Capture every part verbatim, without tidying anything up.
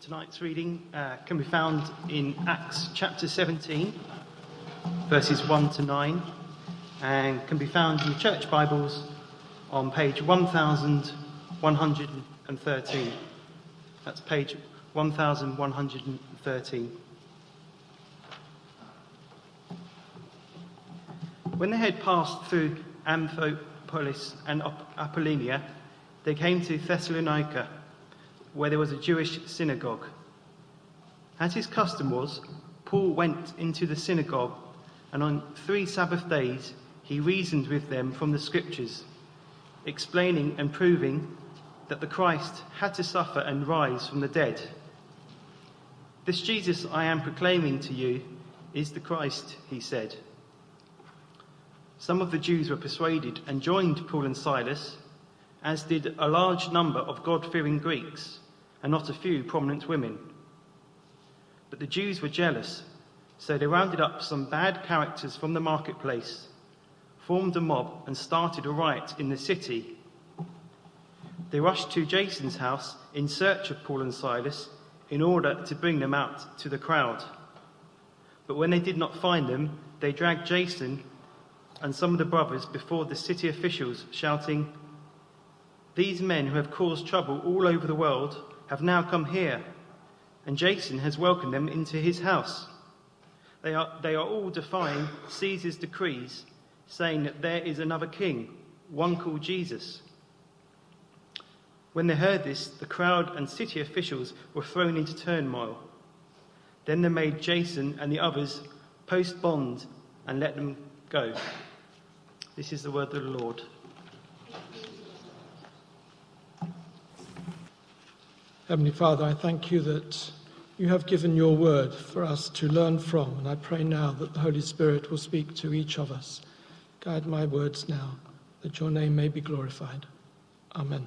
Tonight's reading uh, can be found in Acts chapter seventeen, verses one to nine, and can be found in Church Bibles on page one thousand one hundred thirteen. That's page one thousand one hundred thirteen. When they had passed through Amphipolis and Apollonia, they came to Thessalonica, where there was a Jewish synagogue. As his custom was, Paul went into the synagogue, and on three Sabbath days he reasoned with them from the Scriptures, explaining and proving that the Christ had to suffer and rise from the dead. "This Jesus I am proclaiming to you is the Christ," he said. Some of the Jews were persuaded and joined Paul and Silas, as did a large number of God-fearing Greeks, and not a few prominent women. But the Jews were jealous, so they rounded up some bad characters from the marketplace, formed a mob, and started a riot in the city. They rushed to Jason's house in search of Paul and Silas in order to bring them out to the crowd. But when they did not find them, they dragged Jason and some of the brothers before the city officials, shouting, "These men who have caused trouble all over the world have now come here, and Jason has welcomed them into his house. They are, they are all defying Caesar's decrees, saying that there is another king, one called Jesus." When they heard this, the crowd and city officials were thrown into turmoil. Then they made Jason and the others post bond and let them go. This is the word of the Lord. Heavenly Father, I thank you that you have given your word for us to learn from, and I pray now that the Holy Spirit will speak to each of us. Guide my words now, that your name may be glorified. Amen.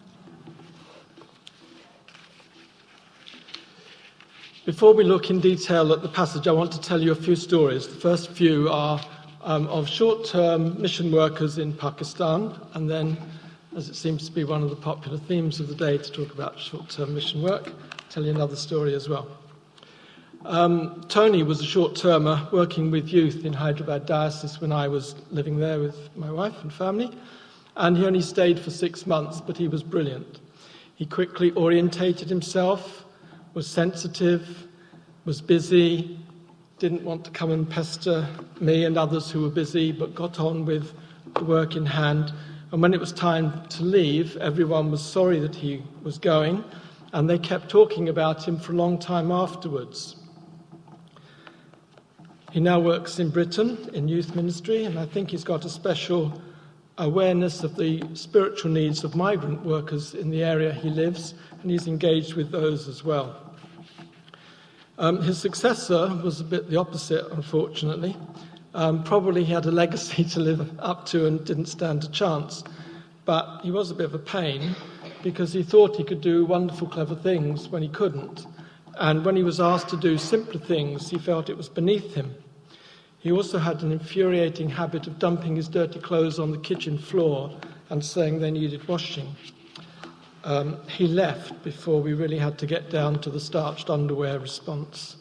Before we look in detail at the passage, I want to tell you a few stories. The first few are um, of short-term mission workers in Pakistan, and then, as it seems to be one of the popular themes of the day to talk about short-term mission work, I'll tell you another story as well. Um, Tony was a short-termer working with youth in Hyderabad Diocese when I was living there with my wife and family, and he only stayed for six months, but he was brilliant. He quickly orientated himself, was sensitive, was busy, didn't want to come and pester me and others who were busy, but got on with the work in hand. And when it was time to leave, everyone was sorry that he was going, and they kept talking about him for a long time afterwards. He now works in Britain in youth ministry, and I think he's got a special awareness of the spiritual needs of migrant workers in the area he lives, and he's engaged with those as well. Um, his successor was a bit the opposite, unfortunately. Um, probably he had a legacy to live up to and didn't stand a chance. But he was a bit of a pain because he thought he could do wonderful, clever things when he couldn't. And when he was asked to do simpler things, he felt it was beneath him. He also had an infuriating habit of dumping his dirty clothes on the kitchen floor and saying they needed washing. Um, he left before we really had to get down to the starched underwear response.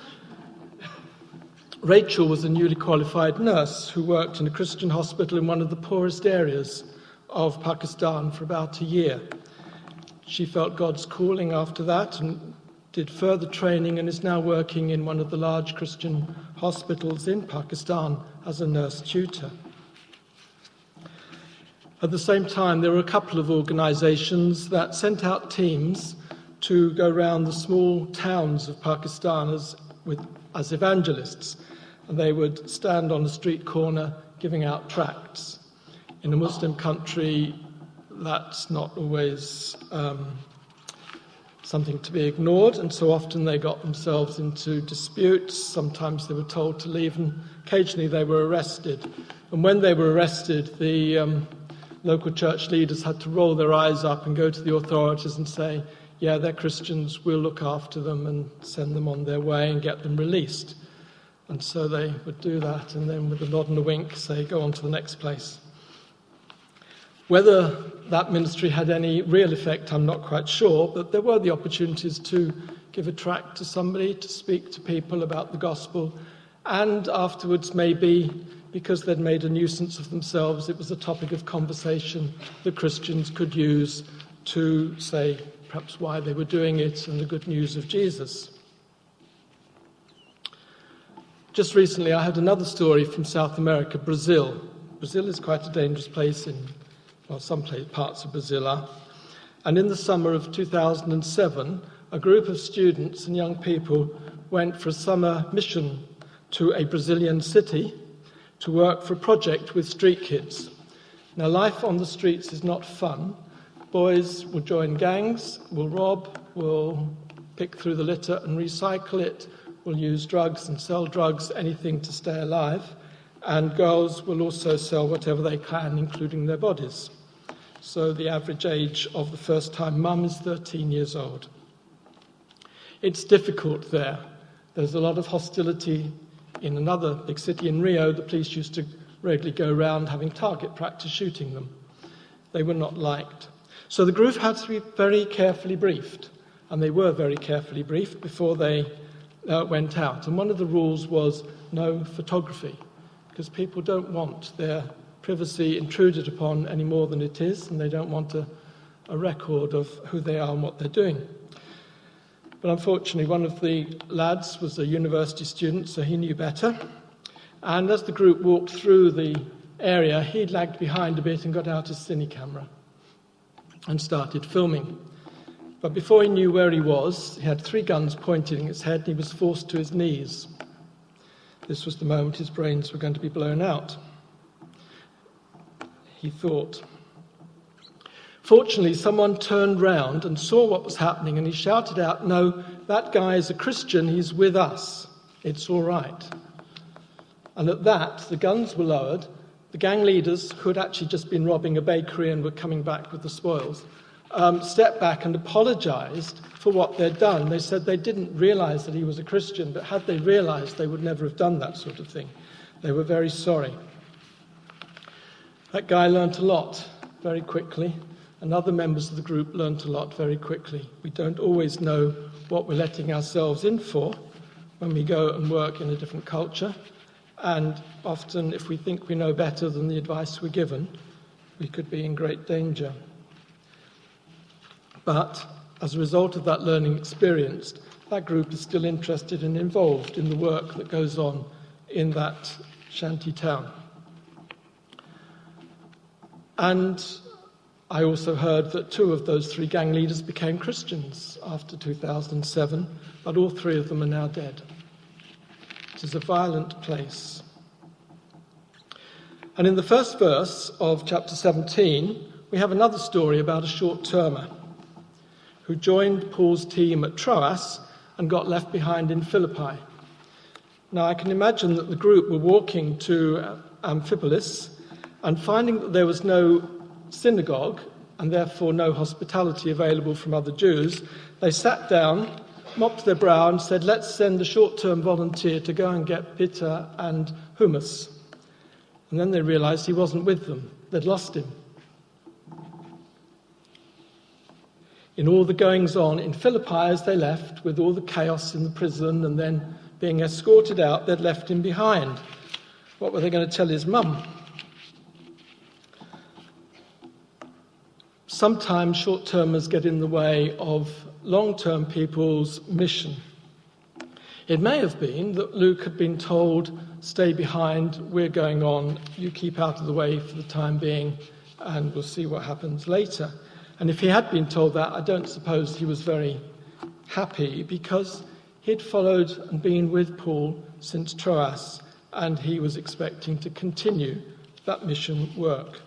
Rachel was a newly qualified nurse who worked in a Christian hospital in one of the poorest areas of Pakistan for about a year. She felt God's calling after that and did further training and is now working in one of the large Christian hospitals in Pakistan as a nurse tutor. At the same time, there were a couple of organisations that sent out teams to go around the small towns of Pakistan as, with, as evangelists. And they would stand on a street corner giving out tracts. In a Muslim country, that's not always um, something to be ignored, and so often they got themselves into disputes. Sometimes they were told to leave, and occasionally they were arrested. And when they were arrested, the um, local church leaders had to roll their eyes up and go to the authorities and say, yeah, they're Christians, we'll look after them and send them on their way and get them released. And so they would do that, and then with a nod and a wink say, go on to the next place. Whether that ministry had any real effect, I'm not quite sure, but there were the opportunities to give a tract to somebody to speak to people about the gospel, and afterwards maybe, because they'd made a nuisance of themselves, it was a topic of conversation that Christians could use to say perhaps why they were doing it and the good news of Jesus. Just recently I had another story from South America, Brazil. Brazil is quite a dangerous place in, well, some parts of Brazil are. And in the summer of two thousand seven, a group of students and young people went for a summer mission to a Brazilian city to work for a project with street kids. Now, life on the streets is not fun. Boys will join gangs, will rob, will pick through the litter and recycle it, will use drugs and sell drugs, anything to stay alive. And girls will also sell whatever they can, including their bodies. So the average age of the first-time mum is thirteen years old. It's difficult there. There's a lot of hostility. In another big city in Rio, the police used to regularly go around having target practice shooting them. They were not liked. So the group had to be very carefully briefed, and they were very carefully briefed before they uh, went out. And one of the rules was no photography, because people don't want their privacy intruded upon any more than it is, and they don't want a, a record of who they are and what they're doing. But unfortunately, one of the lads was a university student, so he knew better. And as the group walked through the area, he lagged behind a bit and got out his cine camera and started filming. But before he knew where he was, he had three guns pointing at his head, and he was forced to his knees. This was the moment his brains were going to be blown out, he thought. Fortunately, someone turned round and saw what was happening, and he shouted out, "No, that guy is a Christian, he's with us. It's all right." And at that, the guns were lowered. The gang leaders, who had actually just been robbing a bakery and were coming back with the spoils, um, stepped back and apologised for what they'd done. They said they didn't realise that he was a Christian, but had they realised, they would never have done that sort of thing. They were very sorry. That guy learnt a lot very quickly, and other members of the group learnt a lot very quickly. We don't always know what we're letting ourselves in for when we go and work in a different culture, and often if we think we know better than the advice we're given, we could be in great danger. But as a result of that learning experience, that group is still interested and involved in the work that goes on in that shanty town. And I also heard that two of those three gang leaders became Christians after two thousand seven, but all three of them are now dead. It is a violent place. And in the first verse of chapter seventeen, we have another story about a short-termer who joined Paul's team at Troas and got left behind in Philippi. Now, I can imagine that the group were walking to Amphipolis, and finding that there was no synagogue and therefore no hospitality available from other Jews, they sat down, mopped their brow and said, "Let's send a short-term volunteer to go and get pita and hummus." And then they realised he wasn't with them. They'd lost him. In all the goings-on in Philippi as they left, with all the chaos in the prison and then being escorted out, they'd left him behind. What were they going to tell his mum? Sometimes short-termers get in the way of long-term people's mission. It may have been that Luke had been told, "Stay behind, we're going on, you keep out of the way for the time being, and we'll see what happens later." And if he had been told that, I don't suppose he was very happy, because he'd followed and been with Paul since Troas, and he was expecting to continue that mission work.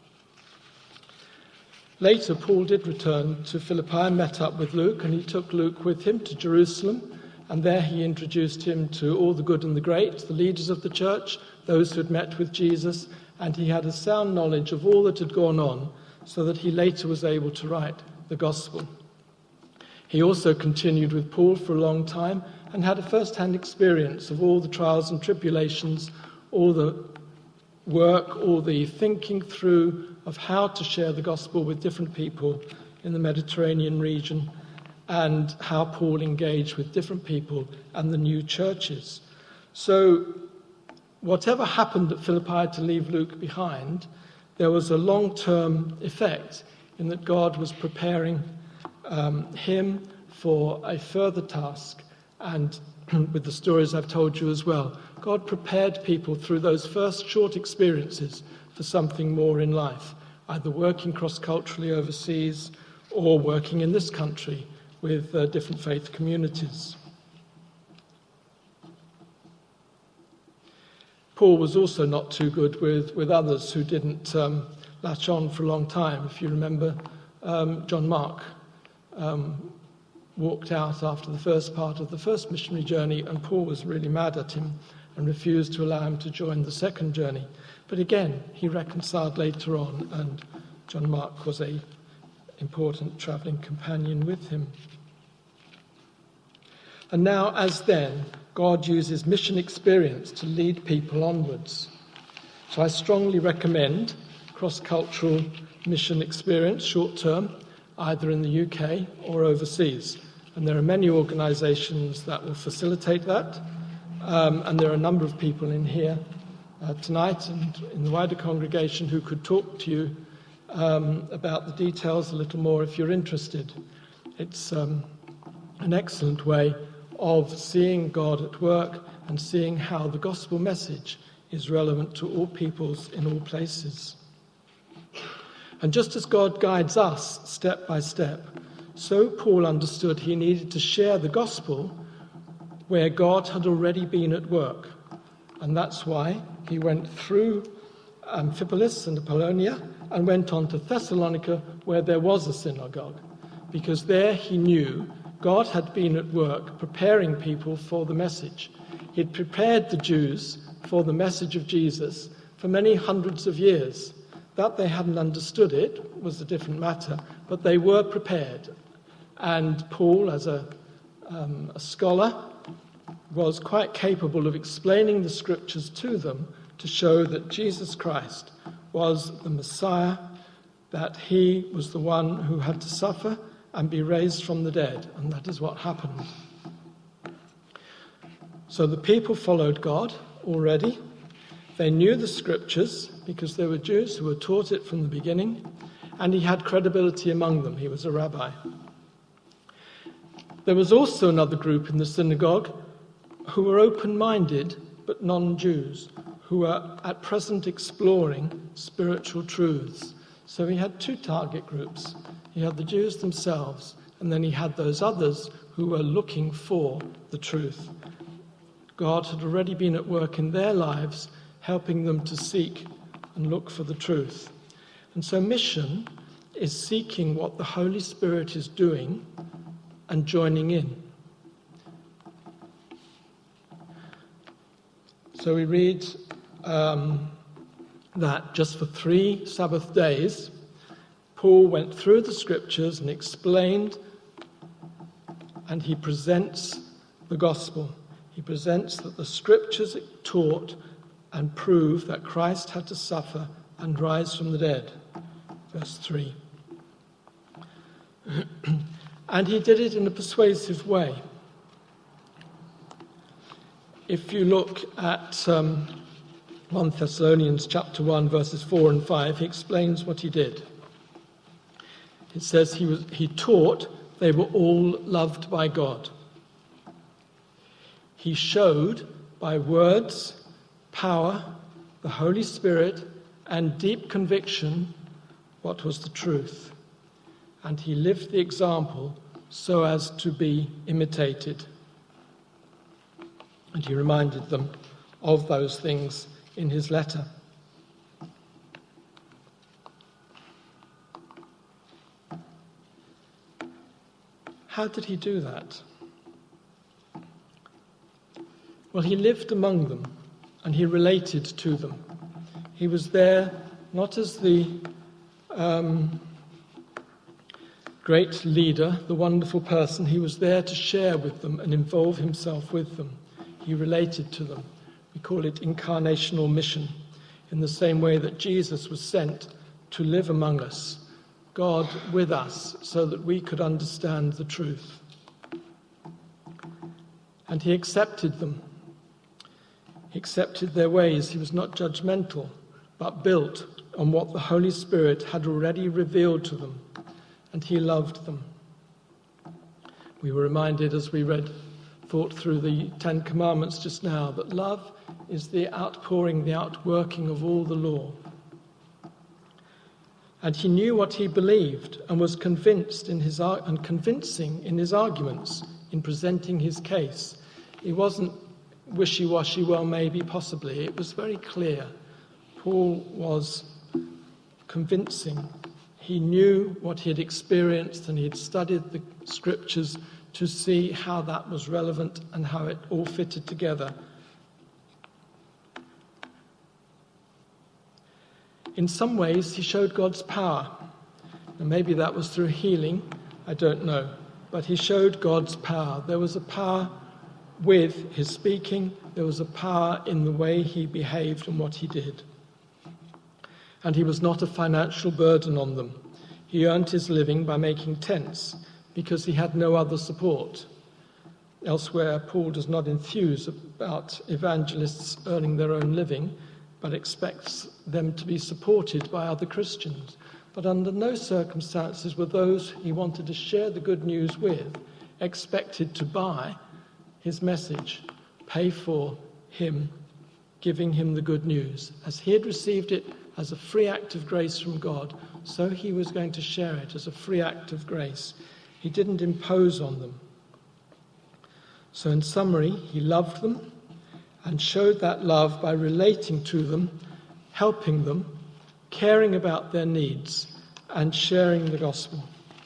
Later, Paul did return to Philippi and met up with Luke, and he took Luke with him to Jerusalem, and there he introduced him to all the good and the great, the leaders of the church, those who had met with Jesus, and he had a sound knowledge of all that had gone on, so that he later was able to write the gospel. He also continued with Paul for a long time and had a first-hand experience of all the trials and tribulations, all the work, all the thinking through of how to share the gospel with different people in the Mediterranean region. and how Paul engaged with different people and the new churches. So whatever happened at Philippi to leave Luke behind, there was a long-term effect in that God was preparing um, him for a further task. And with the stories I've told you as well, God prepared people through those first short experiences for something more in life, either working cross-culturally overseas or working in this country with uh, different faith communities. Paul was also not too good with, with others who didn't um, latch on for a long time. If you remember, um, John Mark um, walked out after the first part of the first missionary journey, and Paul was really mad at him and refused to allow him to join the second journey. But again, he reconciled later on, and John Mark was an important travelling companion with him. And now, as then, God uses mission experience to lead people onwards. So I strongly recommend cross-cultural mission experience, short-term, either in the U K or overseas. And there are many organisations that will facilitate that. Um, and there are a number of people in here uh, tonight and in the wider congregation who could talk to you um, about the details a little more if you're interested. It's um, an excellent way of seeing God at work and seeing how the gospel message is relevant to all peoples in all places. And just as God guides us step by step, so Paul understood he needed to share the gospel where God had already been at work. And that's why he went through Amphipolis and Apollonia and went on to Thessalonica, where there was a synagogue, because there he knew God had been at work preparing people for the message. He'd prepared the Jews for the message of Jesus for many hundreds of years. That they hadn't understood it was a different matter, but they were prepared. And Paul, as a, um, a scholar, was quite capable of explaining the scriptures to them to show that Jesus Christ was the Messiah, that he was the one who had to suffer and be raised from the dead. And that is what happened. So the people followed God already. They knew the scriptures because there were Jews who were taught it from the beginning, and he had credibility among them. He was a rabbi. There was also another group in the synagogue who were open-minded but non-Jews, who were at present exploring spiritual truths. So he had two target groups. He had the Jews themselves, and then he had those others who were looking for the truth. God had already been at work in their lives, helping them to seek and look for the truth. And so mission is seeking what the Holy Spirit is doing and joining in. So we read um, that just for three Sabbath days, Paul went through the scriptures and explained, and he presents the gospel. He presents that the scriptures taught and prove that Christ had to suffer and rise from the dead. Verse three. And he did it in a persuasive way. If you look at um, First Thessalonians chapter one, verses four and five, he explains what he did. It says he was he taught they were all loved by God. He showed by words, power, the Holy Spirit, and deep conviction what was the truth. And he lived the example so as to be imitated. And he reminded them of those things in his letter. How did he do that? Well, he lived among them and he related to them. He was there not as the um, great leader, the wonderful person. He was there to share with them and involve himself with them. He related to them. We call it incarnational mission, in the same way that Jesus was sent to live among us, God with us, so that we could understand the truth. and he accepted them. He accepted their ways. He was not judgmental, but built on what the Holy Spirit had already revealed to them, and he loved them. We were reminded as we read, thought through the Ten Commandments just now, that love is the outpouring, the outworking of all the law. And he knew what he believed and was convinced in his and convincing in his arguments, in presenting his case. He wasn't wishy-washy, well, maybe, possibly. It was very clear. Paul was convincing. He knew what he had experienced, and he had studied the scriptures to see how that was relevant and how it all fitted together. In some ways, he showed God's power. And maybe that was through healing, I don't know. But he showed God's power. There was a power with his speaking. There was a power in the way he behaved and what he did. And he was not a financial burden on them. He earned his living by making tents because he had no other support. Elsewhere, Paul does not enthuse about evangelists earning their own living, but expects them to be supported by other Christians. But under no circumstances were those he wanted to share the good news with expected to buy his message, pay for him, giving him the good news. As he had received it as a free act of grace from God, so he was going to share it as a free act of grace. He didn't impose on them. So in summary, he loved them and showed that love by relating to them, helping them, caring about their needs, and sharing the gospel.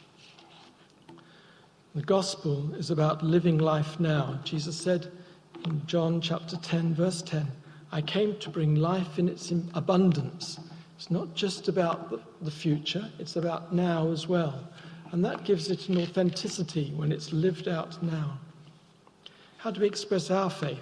The gospel is about living life now. Jesus said in John chapter ten, verse ten, I came to bring life in its abundance. It's not just about the, the future, it's about now as well. And that gives it an authenticity when it's lived out now. How do we express our faith?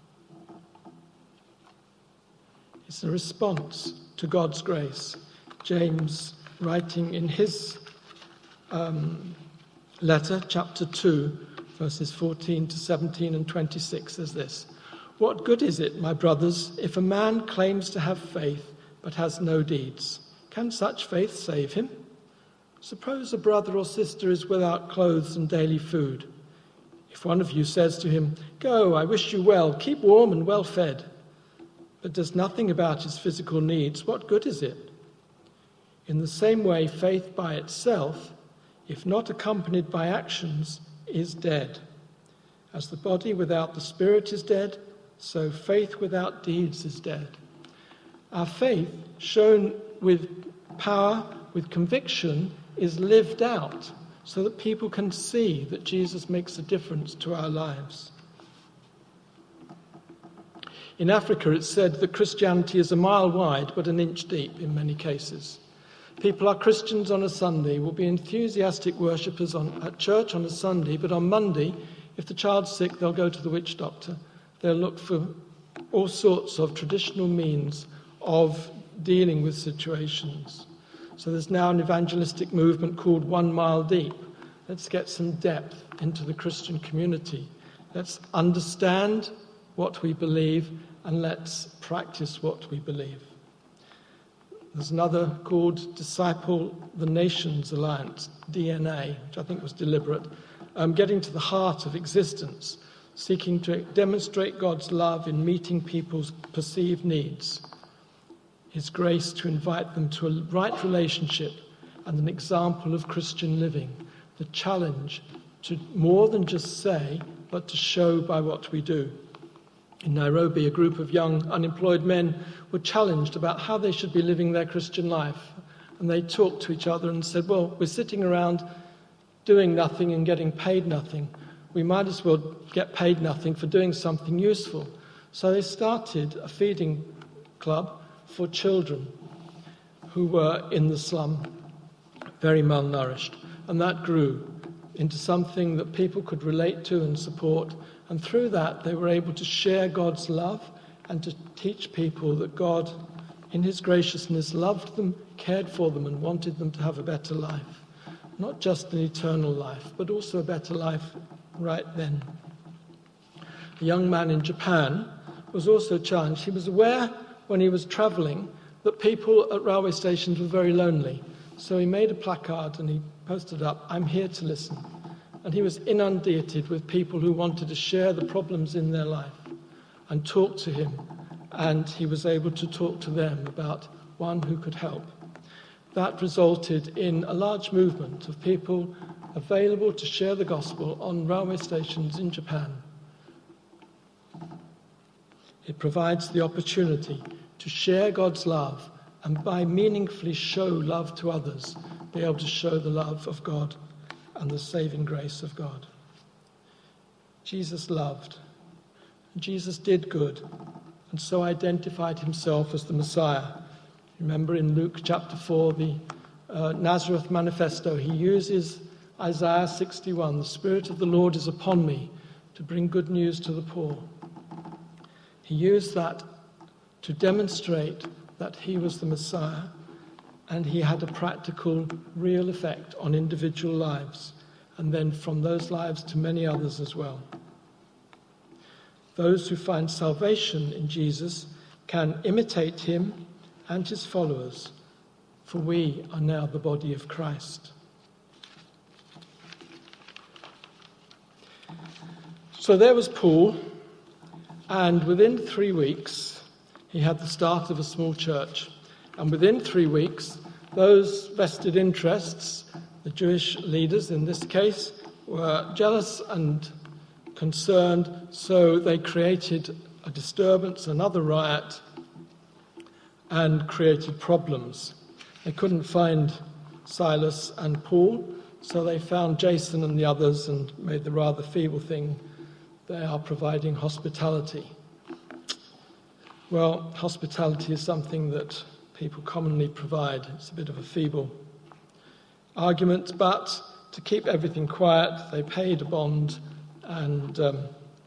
It's a response to God's grace. James, writing in his um, letter, chapter two, verses fourteen to seventeen and twenty-six, says this. What good is it, my brothers, if a man claims to have faith but has no deeds? Can such faith save him? Suppose a brother or sister is without clothes and daily food. If one of you says to him, Go, I wish you well, keep warm and well fed, but does nothing about his physical needs, what good is it? In the same way, faith by itself, if not accompanied by actions, is dead. As the body without the spirit is dead, so faith without deeds is dead. Our faith, shown with power, with conviction, is lived out so that people can see that Jesus makes a difference to our lives. In Africa, it's said that Christianity is a mile wide but an inch deep in many cases. People are Christians on a Sunday, will be enthusiastic worshippers on, at church on a Sunday, but on Monday, if the child's sick, they'll go to the witch doctor. They'll look for all sorts of traditional means of dealing with situations. So there's now an evangelistic movement called One Mile Deep. Let's get some depth into the Christian community. Let's understand what we believe and let's practice what we believe. There's another called Disciple the Nations Alliance, D N A, which I think was deliberate, um, getting to the heart of existence, seeking to demonstrate God's love in meeting people's perceived needs, His grace to invite them to a right relationship and an example of Christian living, the challenge to more than just say, but to show by what we do. In Nairobi, a group of young unemployed men were challenged about how they should be living their Christian life. And they talked to each other and said, well, we're sitting around doing nothing and getting paid nothing. We might as well get paid nothing for doing something useful. So they started a feeding club for children who were in the slum, very malnourished. And that grew into something that people could relate to and support. And through that, they were able to share God's love and to teach people that God, in his graciousness, loved them, cared for them, and wanted them to have a better life. Not just an eternal life, but also a better life right then. a young man in Japan, was also challenged. He was aware when he was travelling that people at railway stations were very lonely. So he made a placard and he posted up, "I'm here to listen." And he was inundated with people who wanted to share the problems in their life and talk to him. And he was able to talk to them about one who could help. That resulted in a large movement of people available to share the gospel on railway stations in Japan. It provides the opportunity to share God's love and by meaningfully show love to others, be able to show the love of God and the saving grace of God. Jesus loved. Jesus did good, and so identified himself as the Messiah. Remember in Luke chapter four, the uh, Nazareth Manifesto, he uses Isaiah sixty-one, "The Spirit of the Lord is upon me to bring good news to the poor." He used that to demonstrate that he was the Messiah, and he had a practical, real effect on individual lives, and then from those lives to many others as well. Those who find salvation in Jesus can imitate him and his followers, for we are now the body of Christ. So there was Paul, and within three weeks, he had the start of a small church. And within three weeks, those vested interests, the Jewish leaders in this case, were jealous and concerned, so they created a disturbance, another riot, and created problems. They couldn't find Silas and Paul, so they found Jason and the others and made the rather feeble thing, they are providing hospitality. Well, hospitality is something that people commonly provide. It's a bit of a feeble argument, but to keep everything quiet, they paid a bond and um,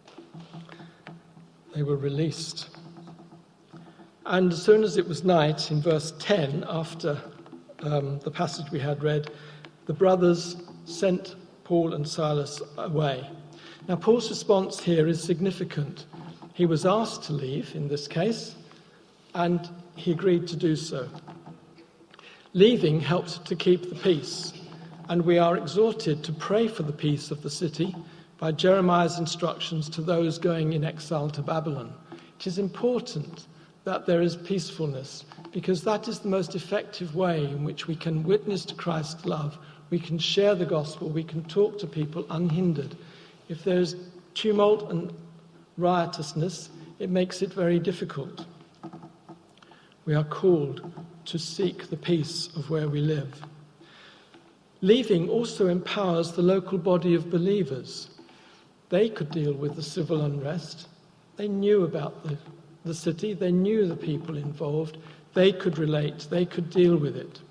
they were released. And as soon as it was night, in verse ten, after um, the passage we had read, the brothers sent Paul and Silas away. Now, Paul's response here is significant. He was asked to leave, in this case, and he agreed to do so. Leaving helped to keep the peace, and we are exhorted to pray for the peace of the city by Jeremiah's instructions to those going in exile to Babylon. It is important that there is peacefulness, because that is the most effective way in which we can witness to Christ's love. We can share the gospel, we can talk to people unhindered. If there's tumult and riotousness, it makes it very difficult. We are called to seek the peace of where we live. Leaving also empowers the local body of believers. They could deal with the civil unrest. They knew about the, the city. They knew the people involved. They could relate. They could deal with it.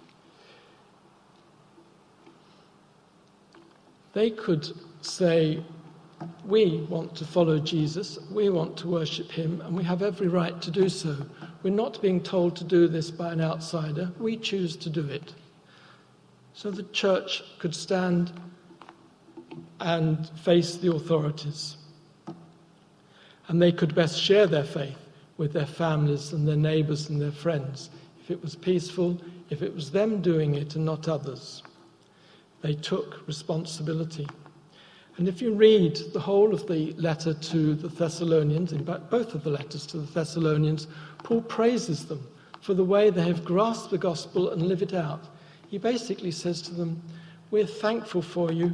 They could say, we want to follow Jesus, we want to worship him, and we have every right to do so. We're not being told to do this by an outsider. We choose to do it. So the church could stand and face the authorities. And they could best share their faith with their families and their neighbours and their friends. If it was peaceful, if it was them doing it and not others. They took responsibility. And if you read the whole of the letter to the Thessalonians, in fact both of the letters to the Thessalonians, Paul praises them for the way they have grasped the gospel and live it out. He basically says to them, we're thankful for you,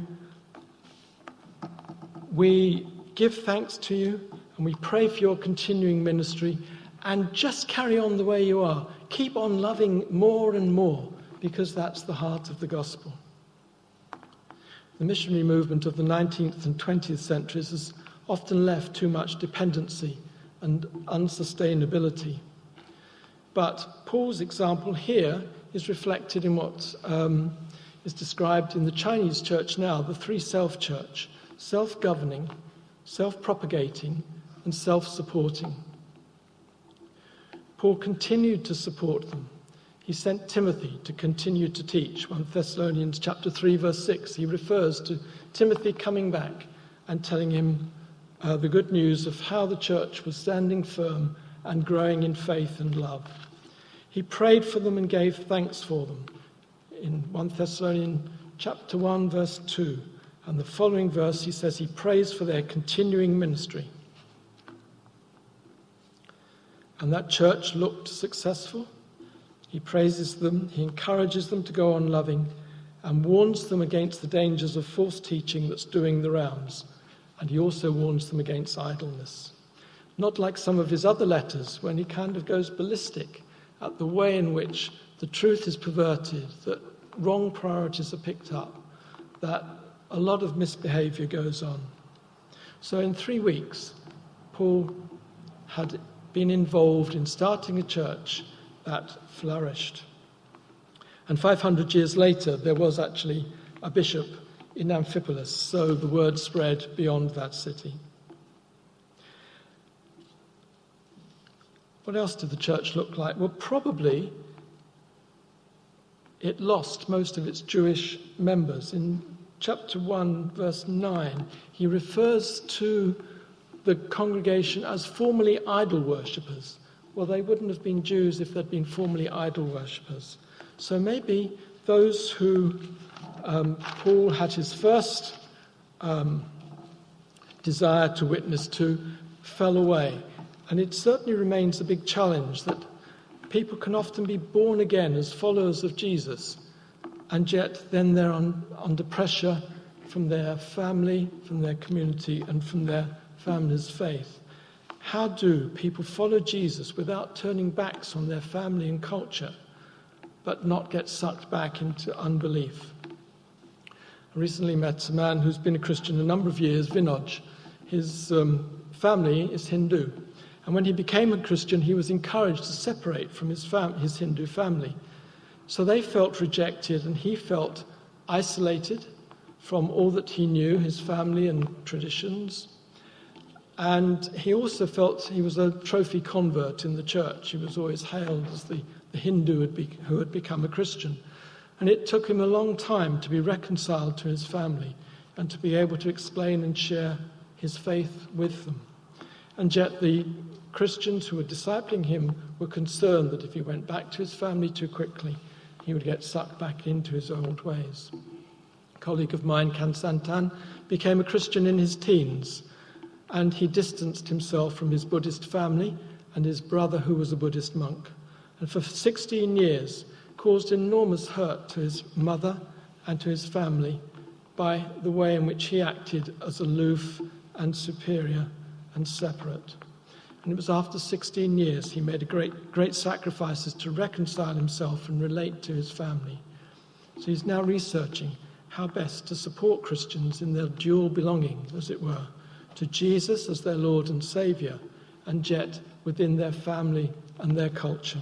we give thanks to you, and we pray for your continuing ministry, and just carry on the way you are. Keep on loving more and more, because that's the heart of the gospel. The missionary movement of the nineteenth and twentieth centuries has often left too much dependency and unsustainability. But Paul's example here is reflected in what um, is described in the Chinese church now, the three self-church: self-governing, self-propagating, and self-supporting. Paul continued to support them. He sent Timothy to continue to teach. First Thessalonians chapter three, verse six, he refers to Timothy coming back and telling him uh, the good news of how the church was standing firm and growing in faith and love. He prayed for them and gave thanks for them in First Thessalonians chapter one, verse two. And the following verse, he says he prays for their continuing ministry. And that church looked successful. He praises them, he encourages them to go on loving, and warns them against the dangers of false teaching that's doing the rounds. And he also warns them against idleness. Not like some of his other letters, when he kind of goes ballistic at the way in which the truth is perverted, that wrong priorities are picked up, that a lot of misbehavior goes on. So in three weeks, Paul had been involved in starting a church that flourished. And five hundred years later, there was actually a bishop in Amphipolis, so the word spread beyond that city. What else did the church look like? Well, probably it lost most of its Jewish members. In chapter one, verse nine, he refers to the congregation as formerly idol worshippers. Well, they wouldn't have been Jews if they'd been formerly idol worshippers. So maybe those who um, Paul had his first um, desire to witness to fell away. And it certainly remains a big challenge that people can often be born again as followers of Jesus, and yet then they're on, under pressure from their family, from their community, and from their family's faith. How do people follow Jesus without turning backs on their family and culture, but not get sucked back into unbelief? I recently met a man who's been a Christian a number of years, Vinod. His um, family is Hindu. And when he became a Christian, he was encouraged to separate from his, fam- his Hindu family. So they felt rejected, and he felt isolated from all that he knew, his family and traditions. And he also felt he was a trophy convert in the church. He was always hailed as the, the Hindu had be, who had become a Christian. And it took him a long time to be reconciled to his family and to be able to explain and share his faith with them. And yet the Christians who were discipling him were concerned that if he went back to his family too quickly, he would get sucked back into his old ways. A colleague of mine, Kan Santan, became a Christian in his teens, and he distanced himself from his Buddhist family and his brother, who was a Buddhist monk, and for sixteen years caused enormous hurt to his mother and to his family by the way in which he acted as aloof and superior and separate. And it was after sixteen years he made a great, great sacrifices to reconcile himself and relate to his family. So he's now researching how best to support Christians in their dual belonging, as it were, to Jesus as their Lord and Saviour, and yet within their family and their culture.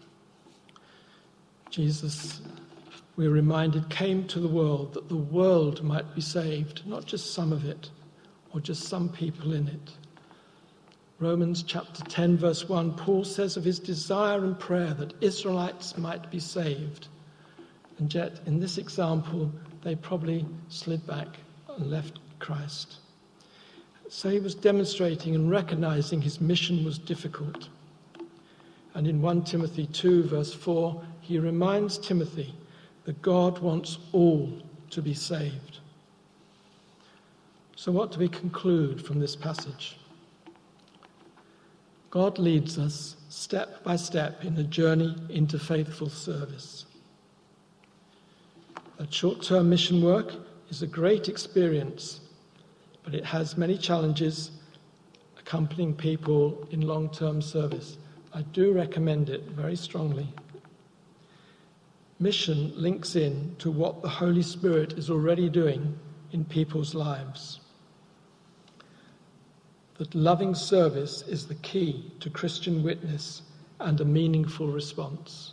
Jesus, we're reminded, came to the world that the world might be saved, not just some of it, or just some people in it. Romans chapter ten, verse one, Paul says of his desire and prayer that Israelites might be saved. And yet, in this example, they probably slid back and left Christ. So he was demonstrating and recognizing his mission was difficult. And in First Timothy two, verse four, he reminds Timothy that God wants all to be saved. So what do we conclude from this passage? God leads us step by step in a journey into faithful service. That short-term mission work is a great experience, but it has many challenges accompanying people in long-term service. I do recommend it very strongly. Mission links in to what the Holy Spirit is already doing in people's lives. That loving service is the key to Christian witness and a meaningful response.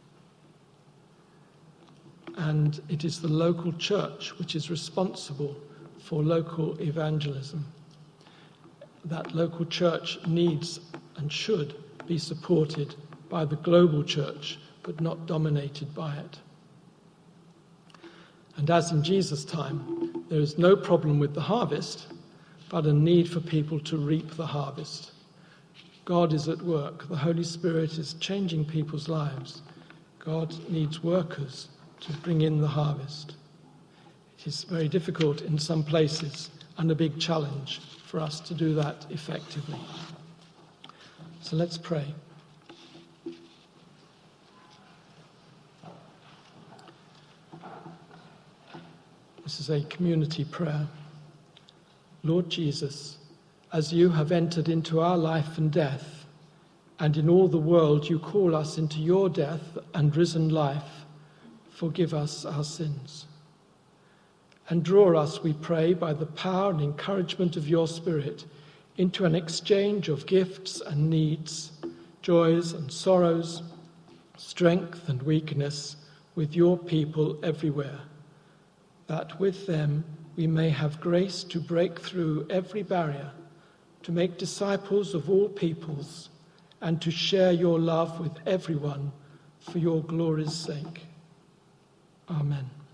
And it is the local church which is responsible for local evangelism. That local church needs and should be supported by the global church, but not dominated by it. And as in Jesus' time, there is no problem with the harvest, but a need for people to reap the harvest. God is at work. The Holy Spirit is changing people's lives. God needs workers to bring in the harvest. It is very difficult in some places and a big challenge for us to do that effectively. So let's pray. This is a community prayer. Lord Jesus, as you have entered into our life and death, and in all the world you call us into your death and risen life, forgive us our sins. And draw us, we pray, by the power and encouragement of your Spirit, into an exchange of gifts and needs, joys and sorrows, strength and weakness with your people everywhere, that with them we may have grace to break through every barrier, to make disciples of all peoples, and to share your love with everyone for your glory's sake. Amen.